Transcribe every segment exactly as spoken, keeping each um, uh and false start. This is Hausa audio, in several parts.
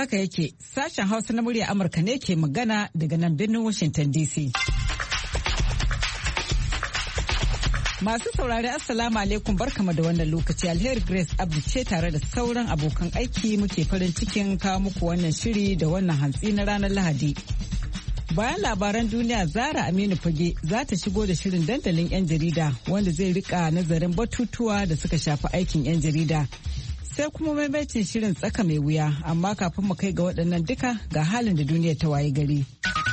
Haka yake, sashen Hausa na murya Amurka ne ke magana daga nan birnin Washington D C. Masu saurari Assalamu alaikum, barkama da wannan lokaci. Alheri Grace Abdu ce tare da sauran abokan aiki muke farin cikin kawo muku wannan shiri da wannan hantsi na ranar Lahadi. Bayan labaran duniya, Zara Aminu Fage za ta shigo da shirin dandalin 'yan jarida wanda zai rika nazarin batutuwa da suka shafi aikin 'yan jarida. Sai kuma maimaitin shirin tsaka mai wuya, amma kafin mu kai ga waɗannan duka ga halin da duniya ta waye gari.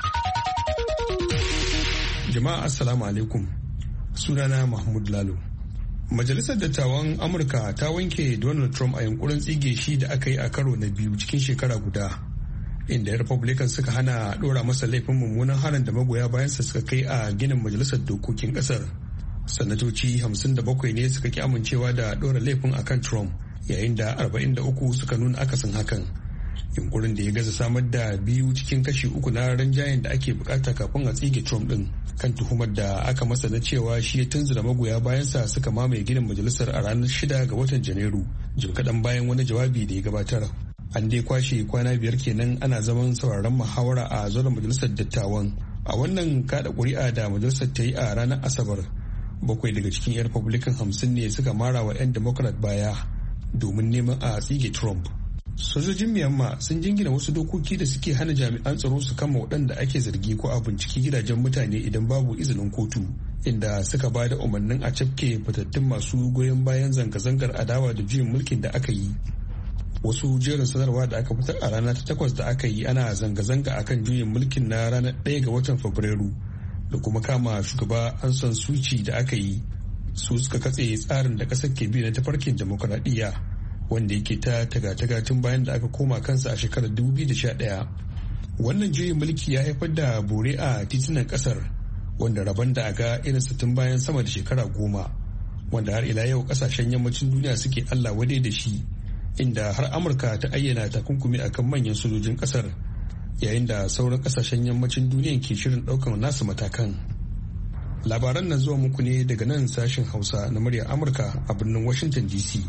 Jama'a Assalamu alaikum. Sunana Mahmud Lalo. Majalisar Dattawan Amurka ta wanke Donald Trump a yunkurin tsige shi da aka yi a karo na biyu cikin shekara guda, inda Republican suka hana ɗora masa laifin mummunan harin da magoya bayansa suka kai a ginin Majalisar Dokokin ƙasar. Sanatoci hamsin da bakwai ne suka ki amincewa da ɗora laifin akan Trump, yayin da arba'in da uku suka nuna akasin hakan. Yunkurin da ya gaza samar da biyu cikin kashi uku na ranjayen da ake bukata kafin a tsige Trump din kan tuhumar da aka masa na cewa shi ya tunzura magoya bayansa suka mamaye ginin majalisar a ranar shida ga watan Janairu, jim kaɗan bayan wani jawabi da ya gabatar. An dai kwashe kwana biyar kenan ana zaman sauraron muhawara a zauren majalisar dattawan. A wannan kada ƙuri'a da majalisar ta yi a ranar Asabar, bakwai daga cikin 'yan Republican hamsin ne suka mara wa 'yan Democrat baya domin neman a tsige Trump. Sojojin Myanmar sun jingina wasu dokoki da suke hana jami'an tsaro su kama waɗanda ake zargi ko a binciki gidajen mutane idan babu izinin kotu, inda suka ba da umarnin a cafke fitattun masu goyon bayan zanga-zangar adawa da juyin mulkin da aka yi. Wasu jerin sanarwa da aka fitar a rana ta takwas da aka yi ana zanga-zanga akan juyin mulkin na ranar ɗaya ga watan Fabrairu da kuma kama shugaba Aung San Suu Kyi da aka yi, su suka katse tsarin da ƙasar ke bi na tafarkin demokuraɗiyya, wanda yake ta taga-taga tun bayan da aka koma kansa a shekarar dubu biyu da sha ɗaya. Wannan juyin mulki ya haifar da bore a titunan kasar, wanda rabon da aga irinsa tun bayan sama da shekara goma, wanda har ila yau kasashen yammacin duniya suke Allah wadai da shi, inda har Amurka ta ayyana takunkumi akan manyan sojojin kasar, yayin da sauran kasashen yammacin duniya ke shirin ɗaukar nasu matakan. Labaran na zuwa muku ne daga nan sashen Hausa na muryar Amurka a birnin Washington D C.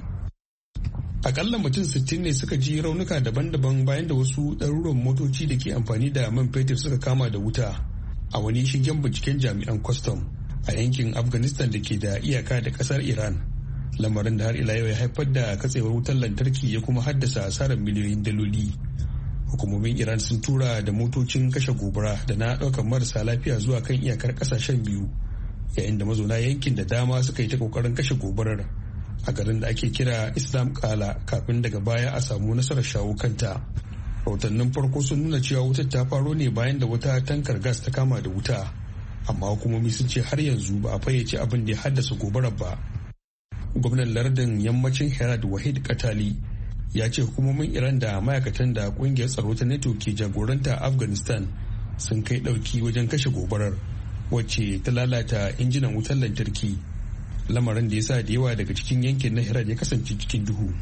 Akalla mutum sittin ne suka ji raunuka daban-daban bayan da wasu ɗaruruwan motoci da ke amfani da man fetur suka kama da wuta a wani shigen binciken jami'an kwastam a yankin Afghanistan da ke da iyaka da ƙasar Iran, lamarin da har ila yau ya haifar da katsewar wutar lantarki ya kuma haddasa asarar miliyoyin daloli. Hukumomin Iran sun tura da motocin kashe gobara da na ɗaukar marasa lafiya zuwa kan iyakar ƙasashen biyu, yayin da mazauna yankin da dama suka yi ta ƙoƙarin kashe gobarar a garin da ake kira Islam Kala kafin daga baya a samu nasarar shawo kanta. Rahotannin farko sun nuna cewa wutar ta faro ne bayan da wata tankar gas ta kama da wuta, amma hukumomi sun ce har yanzu ba a fayyace abin da ya haddasa gobarar ba. Gwamnan lardin yammacin Herat Wahid Katali ya ce hukumomin Iran da ma'aikatan da kungiyar tsaro ta NATO ke jagoranta Afghanistan sun kai dauki wajen kashe gobarar, wacce ta lalata injinan wutar lantarki, lamarin da ya sa da yawa daga cikin yankin na Herat ya kasance cikin duhu.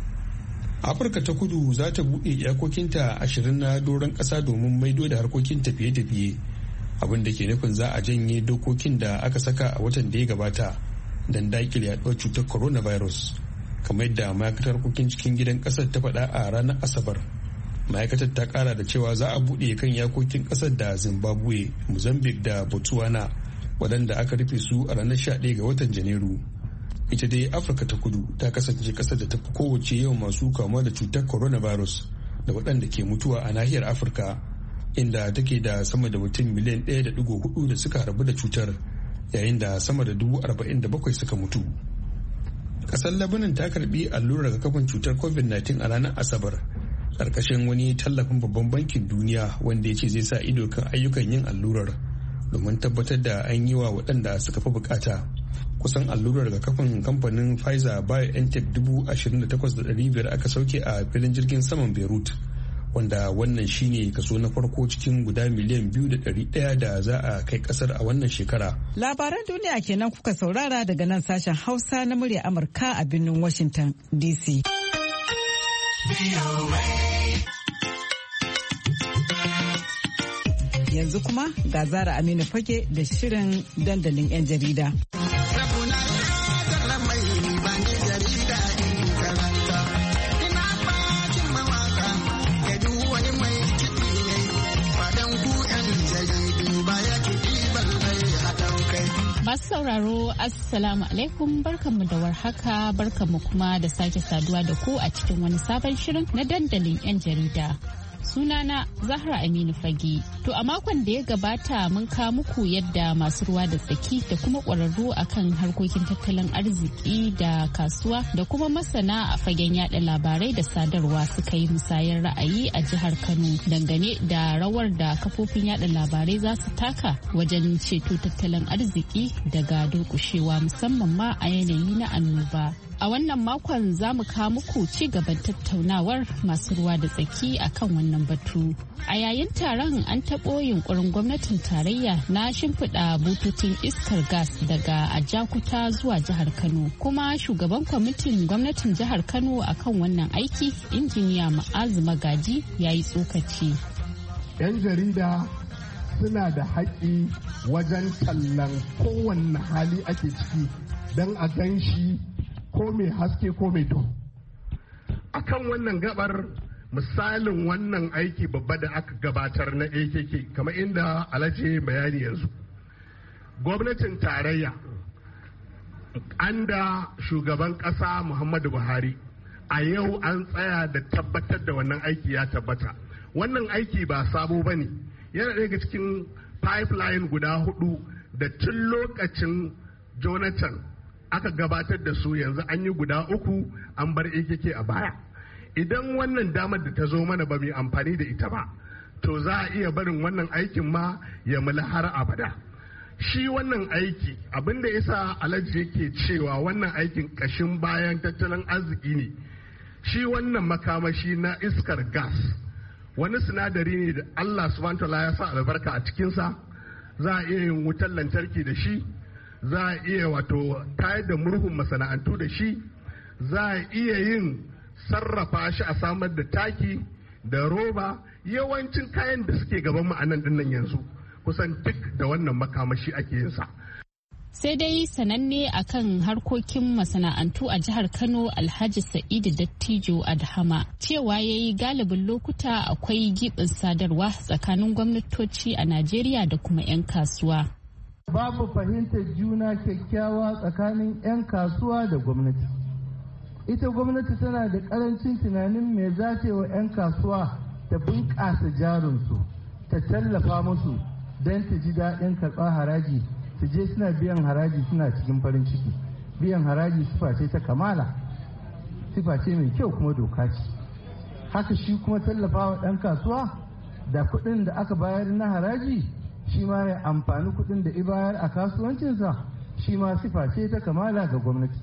Afirka ta kudu za ta buɗe iyakokinta ashirin na doron ƙasa domin maido da harkokin tafiye-tafiye, abin da ke nufin za a janye dokokin da aka saka a watan da ya gabata don daƙile yaɗuwar cutar coronavirus, kamar yadda ma'aikatar harkokin cikin gidan ƙasar ta faɗa a ranar Asabar. Ma'aikatar ta ƙara da cewa za a buɗe kan iyakokin ƙasar da Zimbabwe, Mozambique da Botswana, waɗanda aka rufe su a ranar sha ɗaya ga watan Janairu. Ita dai Afirka ta kudu ta kasance ƙasar da ta fi kowace yawan masu kamuwa da cutar coronavirus da waɗanda ke mutuwa a nahiyar Afirka, inda take da sama da mutum miliyan ɗaya da ɗigo hudu da suka harbu da cutar, yayin da sama da dubu arba'in da bakwai suka mutu. Ƙasar Lebanon ta karɓi allurar rigakafin cutar covid nineteen a ranar Asabar, ƙarƙashin wani tallafin babban bankin duniya wanda ya ce zai sa ido kan ayyukan yin allurar domin tabbatar da an yi wa waɗanda suka fi bukata. Kusan allurar rigakafin kamfanin Pfizer BioNTech dubu ashirin da takwas da ɗari biyar aka sauke a filin jirgin saman Beirut, wanda wannan shine kaso na farko cikin guda miliyan biyu da ɗari ɗaya da za a kai ƙasar a wannan shekara. Labaran duniya kenan kuka saurara daga nan sashen Hausa na murya Amurka a birnin Washington D C. Yanzu kuma ga Zara Aminu Fage da shirin dandalin 'yan jarida. Masu sauraro Assalamu alaikum, barkanmu da warhaka, barkanmu kuma da sake saduwa da ku a cikin wani sabon shirin na dandalin 'yan jarida. Sunana Zahra Aminu Fage. To a makon da ya gabata mun kawo muku yadda masu ruwa da tsaki da kuma ƙwararru akan harkokin tattalin arziki da kasuwa da kuma masana a fagen yada labarai da sadarwa suka yi musayar ra'ayi a jihar Kano dangane da rawar da kafofin yada labarai za su taka wajen ceto tattalin arziki daga durƙushewa musamman ma a yanayi na annoba. A wannan makon za mu kawo muku ci gaban tattaunawar masu ruwa da tsaki akan wannan batu. A yayin taron an taɓo yunkurin gwamnatin tarayya na shimfiɗa bututun iskar gas daga Ajakuta zuwa jihar Kano. Kuma shugaban kwamitin gwamnatin jihar Kano akan wannan aiki, injiniya Ma'azu Magaji, ya yi tsokaci. 'Yan jarida suna da haƙƙi wajen tallan kowanne hali ake ciki don a gan shi ko mai haske ko mai duhu. Akan wannan gabar misalin wannan aiki babba da aka gabatar na A K K kamar inda Alhaji bayani yanzu. Gwamnatin tarayya an da shugaban ƙasa Muhammadu Buhari a yau an tsaya da tabbatar da wannan aiki ya tabbata. Wannan aiki ba sabo ba ne, yana daga cikin pipeline guda hudu da tun lokacin Jonathan aka gabatar da su, yanzu an yi guda uku an bar A K K a baya. Idan wannan damar da ta zo mana ba mu amfani da ita ba, to za a iya barin wannan aikin ma ya mula har abada. Shi wannan aiki abinda yasa Alhaji yake cewa wannan aikin kashin bayan tattalin arziki ne. Shi wannan makamashi na iskar gas wani sinadari ne da Allah subhanahu wa ta'ala ya sa albarka a cikinsa. Za a iya yin wutar lantarki da shi, za a iya wato tayar da murhun masana'antu da shi, za a iya yin sarrafa shi a samar da taki da roba, yawancin kayan da suke gaban mu a nan dinnan yanzu kusan duk da wannan makamashi ake yin sa. Sai dai sananne akan harkokin masana'antu a jihar Kano, Alhaji Sa'idu Dattijo Adhama, cewa yayi galibin lokuta akwai gibin sadarwa tsakanin gwamnatoci a Najeriya da kuma 'yan kasuwa. Babu fahimtar juna kyakkyawa tsakanin 'yan kasuwa da gwamnati. Ita gwamnati tana da karancin tunanin me za ta yi wa 'yan kasuwa ta bunƙasa jarinsu, ta tallafa musu don ta ji daɗin karɓar haraji, su je suna biyan haraji suna cikin farin ciki. Biyan haraji sifa ce ta kamala, sifa ce mai kyau kuma doka ce. Haka shi kuma tallafa wa ɗan kasuwa da kuɗin da aka bayar na haraji, shi ma ya amfani kuɗin da ibayar a kasuwancinsa, shi ma sifa ce ta kamala ga gwamnati.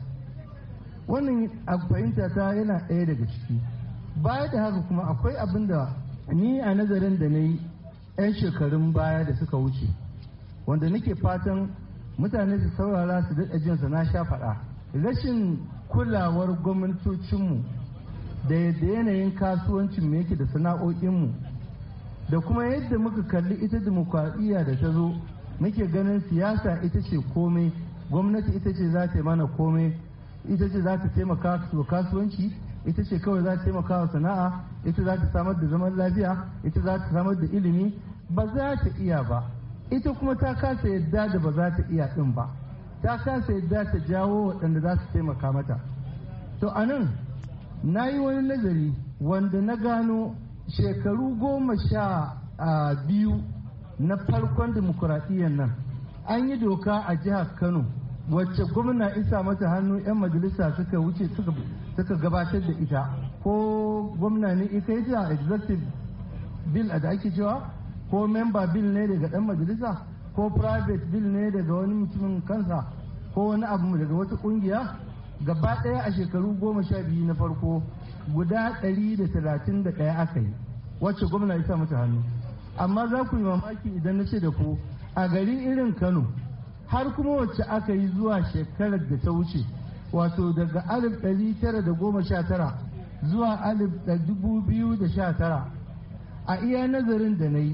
Wannan a fahimta ta yana ɗaya daga ciki. Baya da haka kuma akwai abin da ni a nazarin da na yi 'yan shekarun baya da suka wuce, wanda nake fatan mutane su saurara su daɗa jinsa na sha faɗa. Rashin kulawar gwamnatocinmu da yadda yanayin kasuwancinmu yake da sana'o'inmu, da kuma yadda muka kalli ita dimokuraɗiyya da ta zo, muke ganin siyasa ita ce komai, gwamnati ita ce za ta yi mana komai, ita ce za ta taimaka wa kasuwanci, ita ce kawai za ta taimaka wa sana'a, ita za ta samar da zaman lafiya, ita za ta samar da ilimi. Ba za ta iya ba. Ita kuma ta kasa yadda da ba za ta iya ɗin ba, ta kasa yadda ta jawo waɗanda za su taimaka mata. To a nan na yi wani nazari wanda na gano shekaru goma sha biyu na farkon dimokuraɗiyyar nan an yi doka a jihar Kano wacce gwamna isa mata hannu 'yan majalisa suka wuce suka gabatar da ita, ko gwamna ne ita yi ta executive bill da ake cewa, ko member bill ne daga ɗan majalisa, ko private bill ne daga wani mutumin kansa, ko wani abu daga wata ƙungiya. Gaba ɗaya a shekaru goma sha biyu na farko guda ɗari da talatin da ɗaya aka yi wacce gwamna ya sa mata hannu. Amma za ku yi mamaki idan na ce da ku a gari irin Kano har kuma wacce aka yi zuwa shekarar da ta wuce, wato daga alif ɗari tara da goma sha tara zuwa alif da dubu biyu da sha tara a iya nazarin da na yi.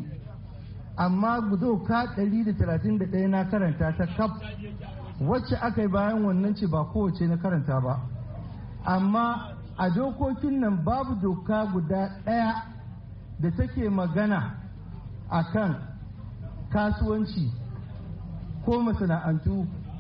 Amma doka ɗari da talatin da ɗaya na karanta ta kaf, wacce aka yi bayan wannan ce ba kowace na karanta ba. Amma a dokokin nan babu doka guda ɗaya da take magana a kan kasuwanci ko masana'antu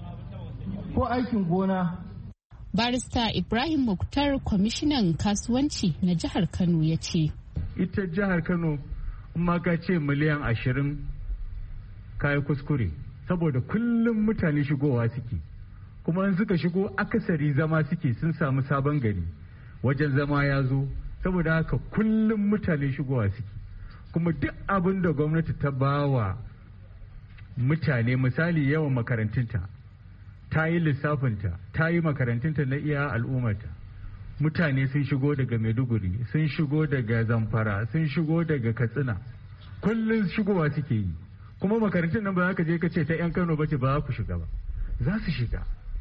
ko aikin gona. Barista Ibrahim Muktar, kwamishinan kasuwanci na jihar Kano, ya ce. Ita jihar Kano ma ka ce miliyan ashirin kayi kuskure, saboda kullum mutane shigowa suke, kuma in suka shigo akasari zama suke, sun samu sabon gari, wajen zama ya zo, saboda haka kullum mutane shigowa suke. Kuma duk abin da gwamnati ta bawa mutane, misali yawan makarantunta, ta yi lissafinta, ta yi makarantunta na iya al'ummata. Mutane sun shigo daga Maiduguri, sun shigo daga Zamfara, sun shigo daga Katsina, kullum shigowa suke yi. Kuma makarantun nan ba za ka je ka ce ta 'yan Kano ba ce ba za ku shiga ba, za su shiga.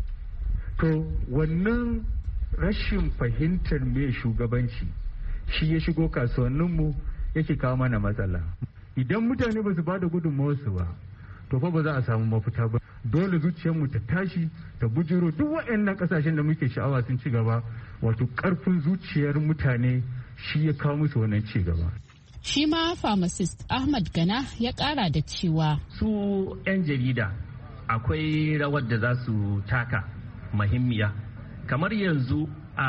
To wannan rashin fahimtar me shugabanci shi ya shigo kasuwanninmu yake kawo mana matsala. Idan mutane ba su ba da gudunmawarsu ba, to fa ba za a samu mafita ba. Dole zuciyarmu ta tashi ta bujiro duk waɗannan ƙasashen da muke sha'awa sun ci gaba, wato ƙarfin zuciyar mutane shi ya kawo musu wannan ci gaba. Shi ma pharmacist Ahmad Gana ya ƙara da cewa su 'yan jarida akwai rawar da za su taka muhimmiya. Kamar yanzu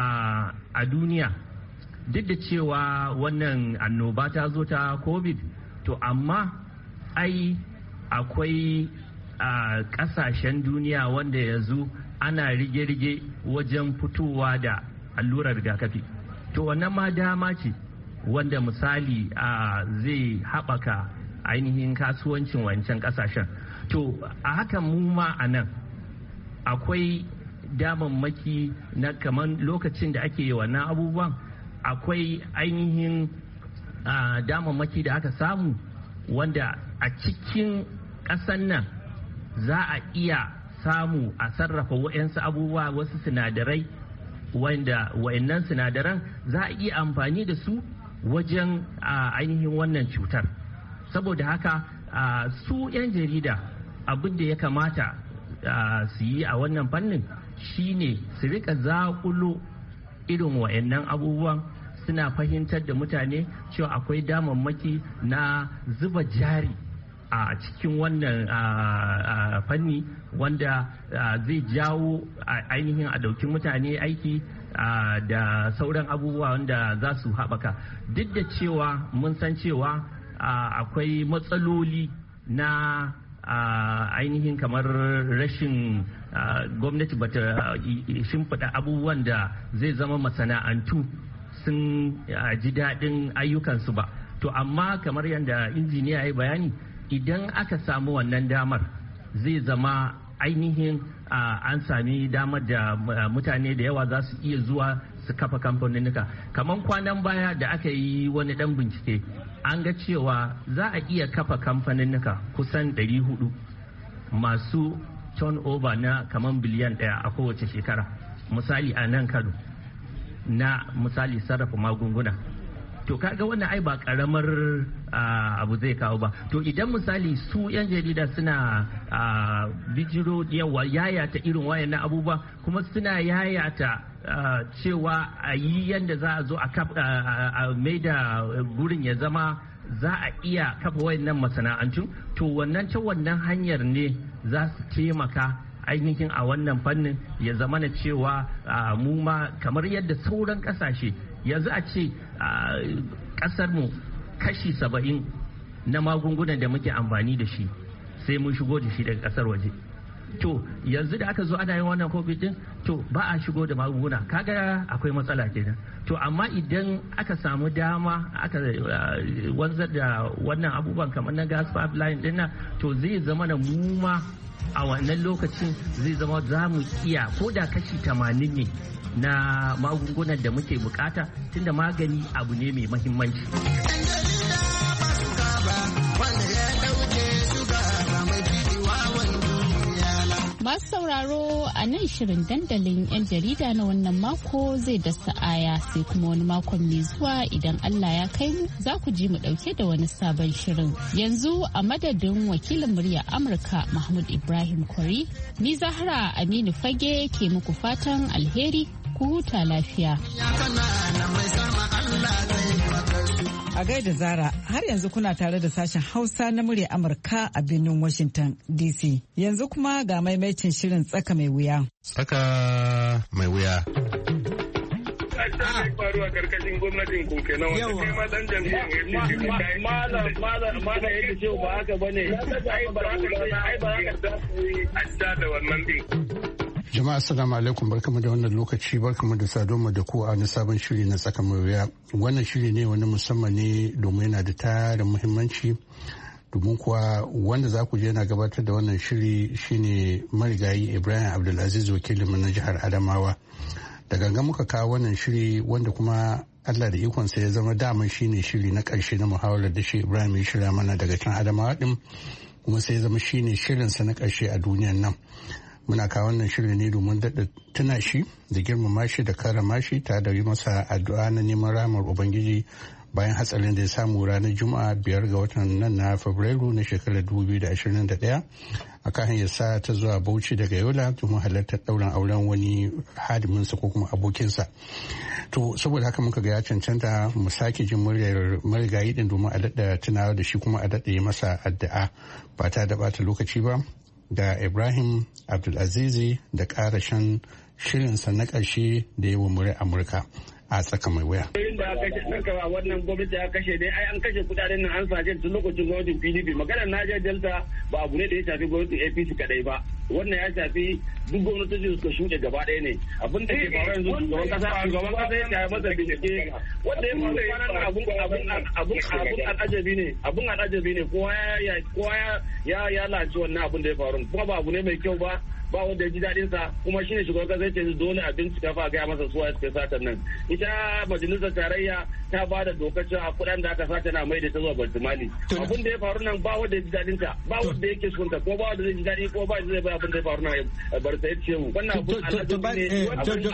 a duniya, duk da cewa wannan annoba ta zo ta COVID, to amma ai akwai a kasashen duniya wanda yanzu ana rige-rige wajen fitowa da allurar rigakafi. To wannan ma dama ce wanda misali a zai haɓaka ainihin kasuwancin wancan kasashen. To a hakan mu ma a nan akwai damammaki na kamar lokacin da ake wannan abubuwan, akwai ainihin damammaki da aka samu wanda a cikin ƙasan nan za a iya samu a sarrafa wa'yansu abubuwa, wasu sinadarai wanda wa'yannan sinadaran za a iya amfani da su wajen ainihin wannan cutar. Saboda haka su 'yan jarida abin da ya kamata su yi a wannan fannin shine su rika zakulo irin wa'yannan abubuwan, suna fahimtar da mutane cewa akwai damammaki na zuba jari a cikin wannan fanni wanda zai jawo ainihin a ɗauki mutane aiki da sauran abubuwa wanda za su haɓaka. Duk da cewa mun san cewa akwai matsaloli na ainihin kamar rashin gwamnati bata shimfiɗa abubuwan da zai zama masana'antu sun ji daɗin ayyukansu ba. To amma kamar yadda injiniya ya yi bayani, idan aka samu wannan damar zai zama ainihin an sami damar da mutane da yawa za su iya zuwa su kafa kamfaninnika. Kamar kwanan baya da aka yi wani dan bincike, an ga cewa za a iya kafa kamfaninnika kusan ɗari hudu masu turnover na kamar biliyan ɗaya a kowace shekara. Misali a nan Kano na misali sarrafa magunguna. To kaga wannan ai ba karamar abu zai kawo ba. To idan misali su 'yan jarida suna bijiro yawa yayata irin wayannan abubuwa, kuma suna yayata cewa a yi yadda za a zo a mai da gurin ya zama za a iya kafa wayannan masana'antu, to wannan ta wannan hanyar ne za su taimaka ainihin a wannan fannin ya zama na cewa mu ma kamar yadda sauran kasashe yanzu a ce kasar mu kashi saba'in na magungunan da muke amfani da shi sai mun shigo da shi daga kasar waje. To yanzu da aka zo ana yin wannan covid din, to ba a shigo da magunguna, kaga akwai matsala kenan. To amma idan aka samu dama aka wanzar da wannan abubuwan kamar na gas pipeline din nan, to zai zama na mu ma a wannan lokacin zai zama za mu iya ko da kashi tamanin ne na magungunan da muke bukata, tunda magani abu ne mai mahimmanci. Masu sauraro, a nan shirin dandalin 'yan jarida na wannan mako zai dasa aya, sai kuma wani makon mai zuwa idan Allah ya kai mu za ku ji mu dauke da wani sabon shirin. Yanzu a madadin wakilin murya Amurka Mahmud Ibrahim Kwari, ni Zahra Aminu Fage ke muku fatan alheri, ku huta lafiya. A gaida Zara, har yanzu kuna tare da sashen Hausa na murya Amurka a birnin Washington D C. Yanzu kuma ga maimaicin shirin tsaka mai wuya. Tsaka mai wuya. faru a karkashin gwamnatin ku kenan wanda kai ma dan jam'iyyar A P C malam malam malam yake ce ba haka bane ai ba ai ba haka da da wannan din. Jama'a assalamu alaikum, barkamu da wannan lokaci, barkamu da saduwa da ku a wani sabon shiri na tsaka mai wuya. Wannan shiri ne wani musamman ne domin yana da tarin muhimmanci, domin kuwa wanda za ku je yana gabatar da wannan shiri shine marigayi Ibrahim Abdulaziz, wakilin na jihar Adamawa. Da gangan muka kawo wannan shiri wanda kuma Allah da ikonsa ya zama daman shine shiri na ƙarshe na muhawarar da shi Ibrahim ya shirya mana daga can Adamawa din, kuma sai ya zama shine shirinsa na ƙarshe a duniyan nan. Muna kawo wannan shirin ne domin daɗa tuna shi da girmama shi da karama shi tare da yi masa addu'a na neman ramar Ubangiji bayan hatsarin da ya samu ranar Juma'a biyar ga watan nan na Fabrairu na shekarar dubu biyu da ashirin da ɗaya a kan hanyar sa ta zuwa Bauchi daga Yola domin halartar ɗaurin auren wani hadiminsa ko kuma abokinsa. To saboda haka muka ga ya cancanta mu sake jin muryar marigayi din domin a daɗa tunawa da shi kuma a daɗa yi masa addu'a ba ta da ɓata lokaci ba. Da Ibrahim Abdulazizi da karashen shirinsa na ƙarshe da yi wa murai Amurka a tsaka mai wuya. Da aka kashe ɗanka a wannan gwamnati aka kashe dai ai an kashe kudaden nan an sace tun lokacin gwamnatin P D P. Maganar Niger Delta ba abu ne da ya shafi gwamnatin A P C kadai ba. Wannan ya shafi duk gwamnatocin suka shuɗe gaba ɗaya ne. Abin da ke faru yanzu shugaban kasa shugaban kasa ya kai masa bincike wanda ya faru kwanan nan abun abun abun abun al'ajabi ne abun al'ajabi ne kowa ya kowa ya ya laci wannan abun da ya faru kuma ba abu ne mai kyau ba. Ba wanda ya ji daɗin sa kuma shine shugaban kasa ce dole a bincika fa ga masa suwa suka satan nan. Ita majalisar tarayya ta ba da dokar cewa kuɗin da aka sata na mai da ta zuwa Baltimali. Abin da ya faru nan ba wanda ya ji daɗin ta ba wanda yake son ta ko ba wanda zai ji daɗi ko ba zai bai abin da ya faru nan bar sai ce mu. Wannan abun al'ajabi ne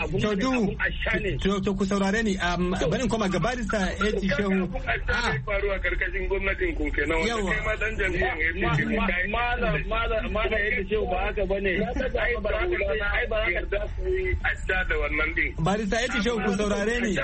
abun asha ne. To ku saurare ni barin koma ga barista Eti Shehu. A faru a karkashin gwamnatin ku kenan wanda kai ma dan jam'iyyar A P C. Malam malam malam Eti Shehu ba haka bane. ai ba ai ba da da wannan din. Barista Eti Shehu ku saurare ni.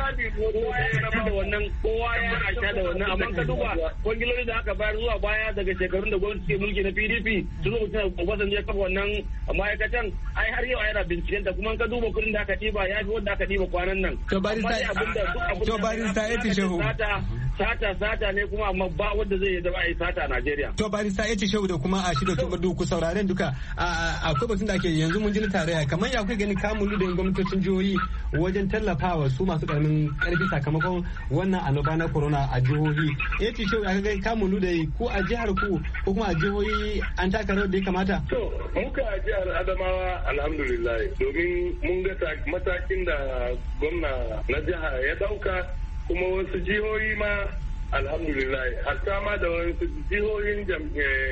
Da wannan kowa ya asha da wannan amma ka duba kwangiloli da aka bayar zuwa baya daga shekarun da gwamnati ke mulki na P D P sun lokacin da Obasanjo ya kafa wannan ma'aikatan ai har yau yana binciken ta kuma ka duba kudin da aka ɗiba ya fi wanda aka ɗiba kwanan nan. To barista to barista Eti Shehu. Sata sata ne kuma amma ba wanda zai yi da ba a yi sata a Najeriya. To barista Eti Shehu da kuma a shida tuba ku sauraren duka akwai batun da ake yanzu mun ji na tarayya kamar ya kai ganin kamulu da gwamnatocin jihohi wajen tallafawa su masu karamin karfi sakamakon wannan annoba na corona a jihohi. Eti Shehu ya kai kamulu da ko a jihar ku ko kuma a jihohi an taka rawar da ya kamata. To muka a jihar Adamawa alhamdulillah domin mun ga matakin da gwamna na jiha ya dauka kuma wasu jihohi ma alhamdulillah hatta ma da wasu jihohin da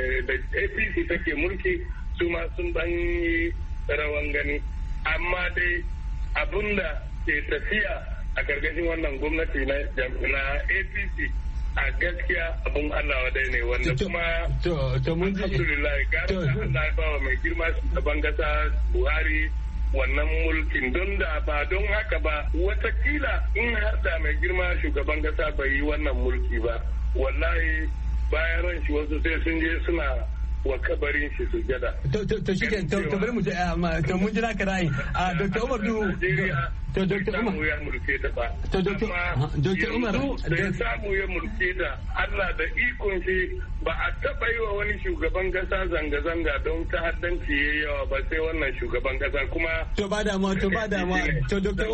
A P C take mulki su ma sun dan yi rawan gani amma dai abinda ke tafiya a gargashin wannan gwamnati na A P C a gaskiya abun Allah wadai ne wanda kuma alhamdulillah gara Allah ya bawa mai girma shugaban kasa Buhari wannan mulkin don da ba don haka ba watakila in har da mai girma shugaban kasa bai yi wannan mulki ba wallahi bayan ran shi wasu sai sun je suna wa kabarin shi sujada. To shi ke to bari mu to mun jira ka ra'ayi a Doctor Umar Duhu to Doctor Umar ya mulke ta ba to Doctor Umar da ya samu ya mulke da Allah da ikon shi ba a taba yi wa wani shugaban kasa zanga-zanga don ta'addanci yayi yawa ba sai wannan shugaban kasa kuma to ba da ma to ba da ma to Doctor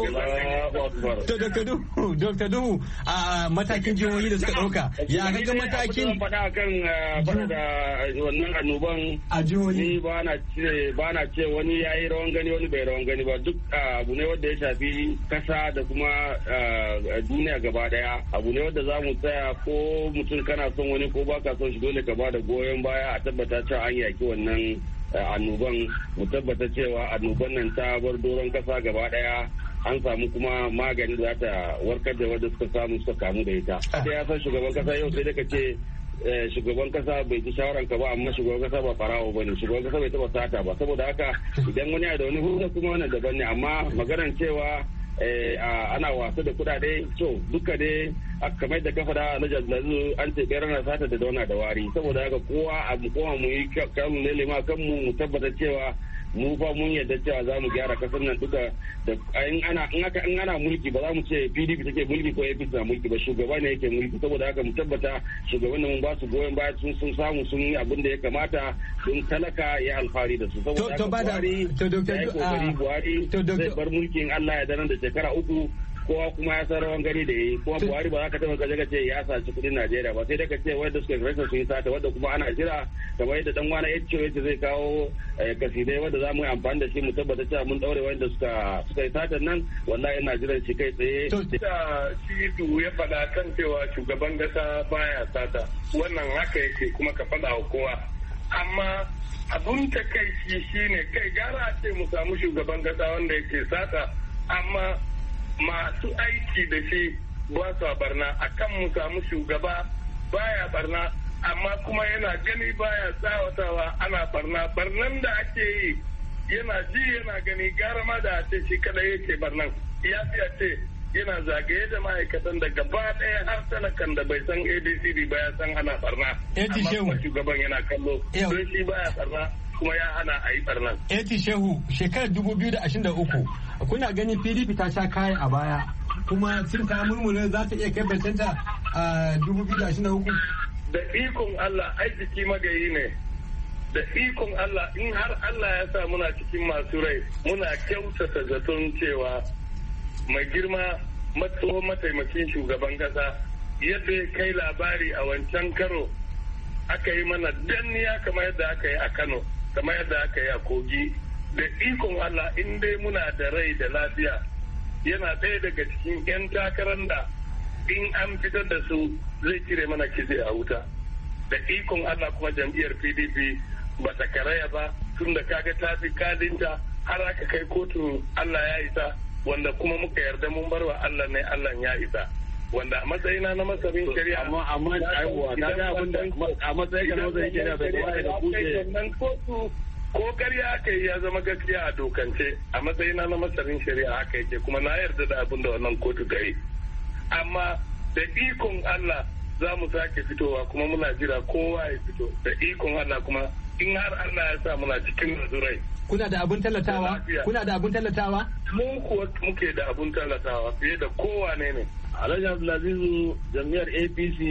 to Doctor Duhu Doctor Duhu a matakin jihohi da suka dauka ya ga matakin faɗa kan faɗa da wannan annoban a jihohi ba na ce ba na ce wani yayi rawan gani wani bai rawan gani ba duk abu ne wanda ya shafi kasa da kuma duniya gaba daya abu ne wanda za mu tsaya ko mutum kana son wani ko baka son shi dole ka ba da goyon baya a tabbata cewa an yaki wannan annoban mu tabbata cewa annoban nan ta bar doron kasa gaba daya an samu kuma magani da ta warkar da wanda suka samu suka kamu da ita. Sai ya san shugaban kasa yau sai da ka ce shugaban kasa bai ji shawaran ka ba amma shugaban kasa ba farawo ba ne shugaban kasa bai taba sata ba saboda haka idan wani da wani hurna kuma wannan daban ne amma maganar cewa ana wasa da kudade to duka dai kamar da kafa da na jazzazu an ce bayar na sata da dauna da wari saboda haka kowa a kowa mu yi kan ne lema kan mu mu tabbata cewa mu fa mun yadda cewa za mu gyara kasar nan duka da in ana in aka in ana mulki ba za mu ce P D P take mulki ko A P C na mulki ba shugaba ne yake mulki saboda haka mu tabbata shugaban nan mun ba su goyon baya sun sun samu sun yi abin da ya kamata don talaka ya alfahari da su saboda haka Buhari to Doctor Buhari zai bar mulkin Allah ya dana da shekara uku kowa kuma ya san rawan gani da yi kuma Buhari ba za ka taba kaje ka ce ya saci kudin Najeriya ba sai da ka ce wanda suka rasa sun yi sata wanda kuma ana jira kamar yadda dan wani H O H zai kawo kasidai wanda za mu yi amfani da shi mu tabbata cewa mun daure wanda suka suka yi satan nan wallahi ina jiran shi kai tsaye da shi ya faɗa kan cewa shugaban kasa baya sata wannan haka yake kuma ka faɗa wa kowa amma abun ta kai shi shine kai gara a ce mu samu shugaban kasa wanda yake sata amma masu aiki da shi ba su barna akan mu samu shugaba baya barna amma kuma yana gani baya tsawatawa ana barna barnan da ake yi yana ji yana gani gara ma da a ce shi kadai yake barnan ya fi a ce yana zagaye da ma'aikatan da gaba ɗaya har talakan da bai san A B C D ba ya san ana barna amma kuma shugaban yana kallo don shi baya barna kuma ya hana a yi barnan. Eti Shehu shekarar dubu biyu da ashirin da uku kuna ganin P D P ta sha kayan a baya kuma cin kayan murmure za ta iya kai bantanta a dubu biyu da ashirin da uku. Da ikon Allah aiki magayi ne da ikon Allah in har Allah ya sa muna cikin masu rai muna kyautata zaton cewa mai girma matso mataimakin shugaban kasa yadda ya kai labari a wancan karo aka yi mana danniya kamar yadda aka yi a Kano kamar yadda aka yi a Kogi da ikon Allah in dai muna da rai da lafiya yana ɗaya daga cikin 'yan takarar da in an fitar da su zai cire mana kitse a wuta da ikon Allah kuma jam'iyyar P D P ba ta karaya ba tun da kaga ta fi kadinta har aka kai kotun Allah ya isa wanda kuma muka yarda mun bar wa Allah ne Allah ya isa wanda a matsayina na masarin shari'a amma amma aiwa na ga abin da a matsayin ka na masarin shari'a bai kamata da kuce ko ƙarya aka yi ya zama gaskiya a dokance a matsayina na masarin shari'a haka yake kuma na yarda da abin da wannan kotu ta yi amma da ikon Allah za mu sake fitowa kuma muna jira kowa ya fito da ikon Allah kuma in har Allah ya sa muna cikin nazurai. Kuna da abun tallatawa? Kuna da abun tallatawa? Mun kuwa muke da abun tallatawa fiye da kowa ne ne. Alhaji Abdulazizu jam'iyyar A P C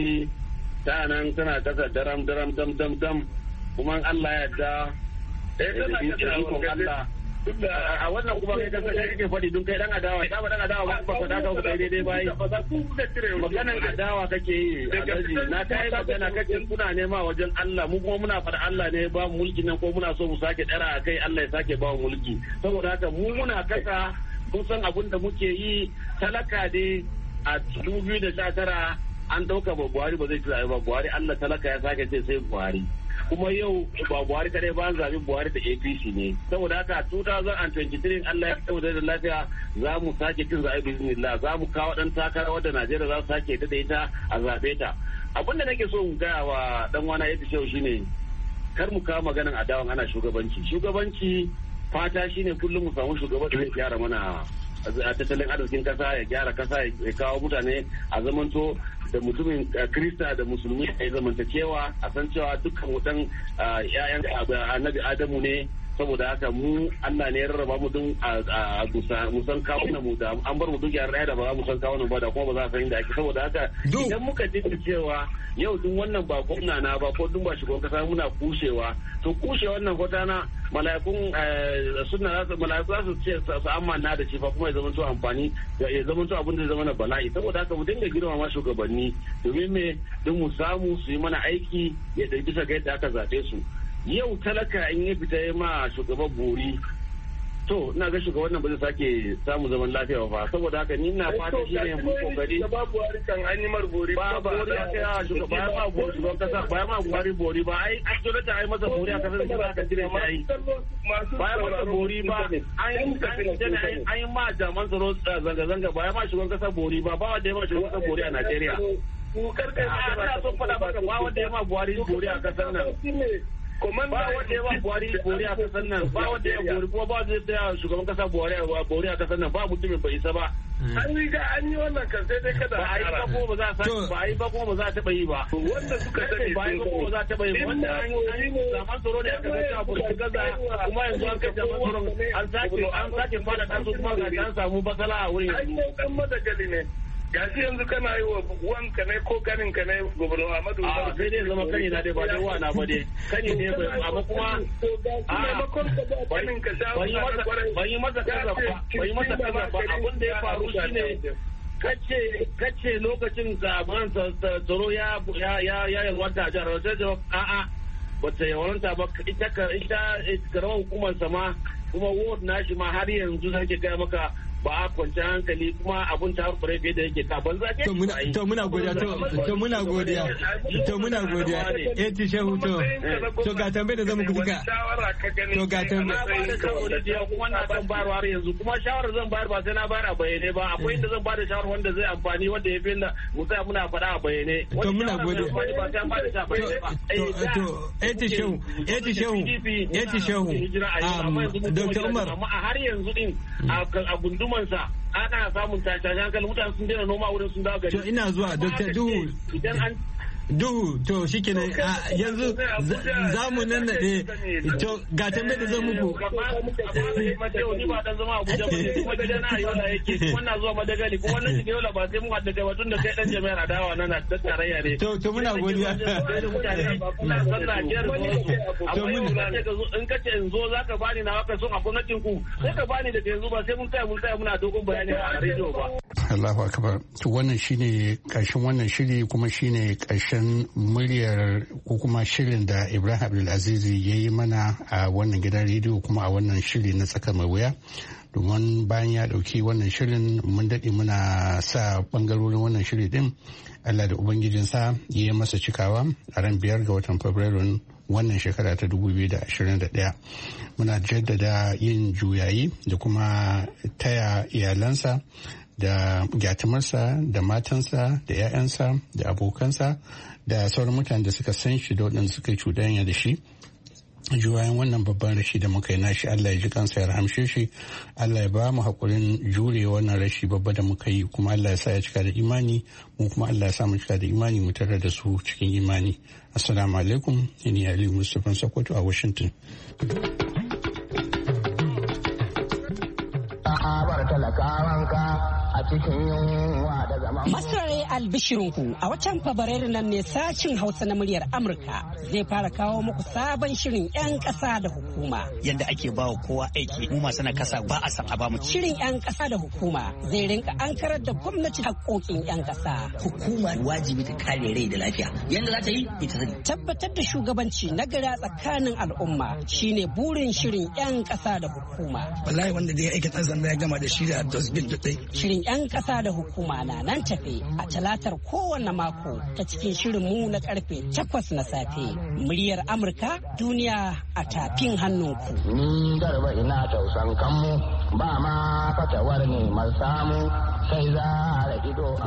ta nan tana kasa daram daram dam dam dam kuma Allah ya yarda eh tana kasa ikon Allah a wannan kuma kai kasa kai kake faɗi don kai dan adawa ka ba dan adawa ba ba ka dawo kai daidai bai maganan adawa kake yi alhaji na kai magana kake kuna nema wajen Allah mu kuma muna faɗa Allah ne ba mu mulki nan ko muna so mu sake dara kai Allah ya sake ba mu mulki saboda haka mu muna kasa mun san abin da muke yi talaka dai a dubu biyu da sha tara an ɗauka ba Buhari ba zai ci ba Buhari Allah talaka ya sake ce sai Buhari kuma yau ba Buhari kadai ba an zabi Buhari da A P C ne saboda haka two thousand twenty-three Allah ya kawo da lafiya za mu sake cin zaɓe bismillah za mu kawo dan takara wadda Najeriya za su sake ta da ita a zaɓe ta abin da nake so mu gaya wa dan wana ya fi shine kar mu kawo maganan adawan ana shugabanci shugabanci fata shine kullum mu samu shugaban da zai gyara mana a tattalin arzikin kasa ya gyara kasa ya kawo mutane a zamanto da mutumin krista da musulmi a zamantakewa a san cewa dukkan wutan ya'yan annabi adamu ne saboda haka mu Allah ne ya rarraba mu don a mu san kawunan mu da an bar mu duk yar da ba mu san kawunan ba da kuma ba za a san inda ake saboda haka idan muka dinga cewa yau duk wannan ba gwamna na ba ko duk ba shugaban kasa muna kushewa to kushe wannan hotana mala'ikun suna za su mala'iku za su ce su amanna da shi fa kuma ya zama to amfani ya zama to abin da zama na bala'i saboda haka mu dinga girmama shugabanni domin me don mu samu su yi mana aiki ya da bisa ga yadda aka zaɓe su yau talaka in ya fita ya ma shugaban bori to ina ga shugaban nan ba zai sake samu zaman lafiya ba saboda haka ni ina fata shi ne mu kokari ba Buhari kan an yi mar bori ba ba ya kai shugaban ba bori shugaban kasa ba ma Buhari bori ba ai an jira ta ai masa bori a kasar da aka jira shi ai ba ya masa bori ba ai an yi ma jaman tsaro zanga zanga ba ya ma shugaban kasa bori ba ba wanda ya ma shugaban kasa bori a Najeriya ku karkai ana son fada maka ba wanda ya ma Buhari bori a kasar nan ba wanda ya ba Buhari bori a kasar nan ba wanda ya bori kuma ba wanda ya shugaban kasa Buhari bori a kasar nan ba mutumin bai isa ba an riga an yi wannan kan sai dai kada ba a yi ba kuma ba za a sake ba a yi ba kuma ba za a taɓa yi ba wanda suka sani ba a yi ba kuma ba za a taɓa yi ba wanda an yi zaman tsaro ne aka zai abu da gaza kuma yanzu an kai zaman tsaro an sake an sake fada ɗansu kuma ga an samu basala a wurin yanzu. Ai ɗan madagali ne. Gashi yanzu kana yi wa wanka ne ko ganin ka ne gwamnati Ahmadu Umar. A sai dai zama kani na dai ba dai wa na ba dai kani ne bai amma kuma a ban yi masa kaza ba ban yi masa kaza ba abin da ya faru shine kace kace lokacin zaman tsaro ya ya ya yalwanta a jihar Rajab a'a bata yawanta ba ita ita karamar hukumar sama kuma ward nashi ma har yanzu nake gaya maka ba a kwanci hankali kuma abun ta harfare fiye da yake ka ban zake to muna to muna godiya to muna godiya to muna godiya eh ti shehu to to ga tambaye da zamu kuka to ga tambaye kuma na san bayar har yanzu kuma shawara zan bayar ba sai na bayar a bayyane ba akwai inda zan bada shawara wanda zai amfani wanda ya fi na mu tsaya muna faɗa a bayyane to muna godiya to eh ti shehu eh ti shehu eh ti shehu Dr. Umar amma har yanzu din a gunduma sa ana samun tashin hankali mutane sun daina noma wurin sun dawo gari. To ina zuwa Doctor Duhu. Idan an Duhu to shikenan yanzu za mu nan da to ga tambayar da zan muku. Ni ba dan zama Abuja ba kuma da na Yola yake kuma na zuwa Madagali kuma wannan shiga Yola ba sai mu haɗa kai batun da kai dan jami'ar adawa nan na da tarayya ne. To to muna godiya. To mun in kace in zo zaka bani na waka son a gwamnatin ku sai ka bani daga yanzu ba sai mun tsaya mun tsaya muna dogon bayani a rediyo ba. Allahu akbar. To wannan shine karshen wannan shiri kuma shine karshen muryar ko kuma shirin da Ibrahim Abdulaziz ya yi mana a wannan gidan rediyo kuma a wannan shiri na tsaka mai wuya. Domin bayan ya dauki wannan shirin mun daɗe muna sa bangarorin wannan shiri din Allah da Ubangijinsa ya yi masa cikawa a ran biyar ga watan Fabrairun wannan shekara ta dubu biyu da ashirin da ɗaya. Muna jaddada yin juyayi da kuma taya iyalansa da gyatumarsa da matansa da 'ya'yansa da abokansa da sauran mutane da suka san shi da waɗanda suka cuɗanya da shi juwayen wannan babban rashi da muka yi nashi Allah ya ji kansa ya rahamshe shi Allah ya ba mu haƙurin jure wannan rashi babba da muka yi kuma Allah ya sa ya cika da imani mu kuma Allah ya sa mu cika da imani mu tare da su cikin imani. Assalamu alaikum, ni Ali Mustapha Sokoto a Washington. Masarai albishirinku a watan Fabrairu nan ne sashin Hausa na muryar Amurka zai fara kawo muku sabon shirin 'yan ƙasa da hukuma. Yanda ake ba wa kowa aiki mu masu na kasa ba a san a ba mu. Shirin 'yan ƙasa da hukuma zai rinka ankarar da gwamnati haƙoƙin 'yan ƙasa. Hukuma wajibi ta kare rai da lafiya. Yanda za ta yi ita sani. Tabbatar da shugabanci na gari tsakanin al'umma shine burin shirin 'yan ƙasa da hukuma. Wallahi wanda zai aikin ɗan sanda ya gama da shi da dosbin dutse. Shirin 'yan ƙasa da hukuma na nan tafe a talatar kowane mako ta cikin shirin mu na karfe takwas na safe. Muryar Amurka duniya a tafin hannunku. Ni garba ina tausan kanmu ba ma fatawar neman samu sai za a ido a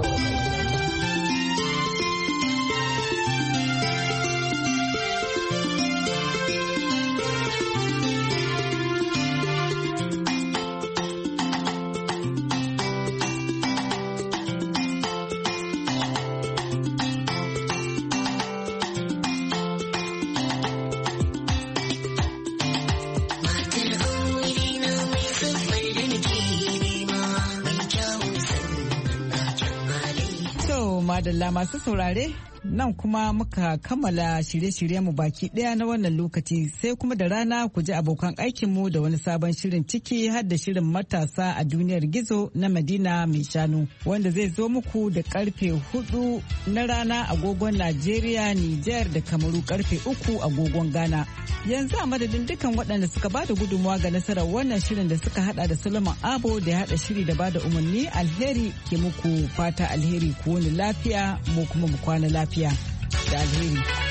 madalla masu saurare nan kuma muka kammala shirye-shirye mu baki daya na wannan lokaci sai kuma da rana ku ji abokan aikinmu da wani sabon shirin ciki har da shirin matasa a duniyar gizo na Madina mai shanu wanda zai zo muku da karfe hudu na rana agogon Najeriya, Nijar da Kamaru karfe uku agogon Ghana. Yanzu a madadin dukan waɗanda suka bada gudunmawa ga nasarar wannan shirin da suka hada da Solomon Abo da ya hada shiri da bada umarni alheri ke muku fata alheri ku wani lafiya mu kuma mu kwana lafiya da alheri.